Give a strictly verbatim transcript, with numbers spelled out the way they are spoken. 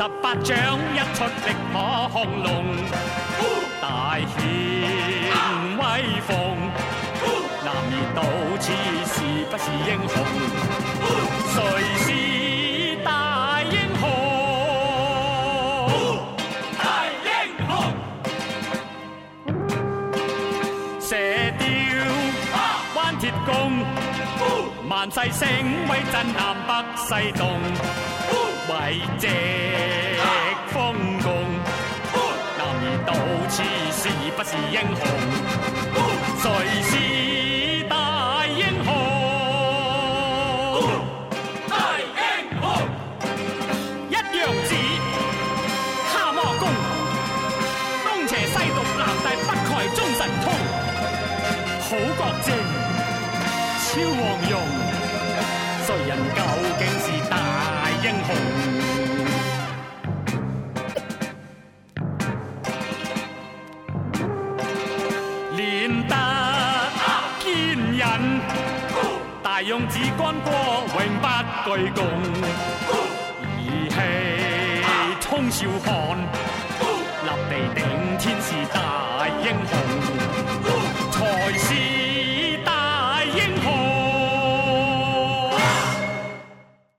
十八掌一出力可亢龍，大顯威風。男兒到此是不是英雄？誰是大英雄？大英雄！射雕彎鐵弓，萬世聲威震南北西東。為藉豐功，男兒到此是不是英雄？誰是大英雄？大英雄！一陽指，蛤蟆功，東邪西毒南帝北丐中神通，好國正，超黃蓉，誰人究竟是大英雄？練得堅忍，大勇子干戈永不居功，義氣通霄漢，立地頂天是大英雄。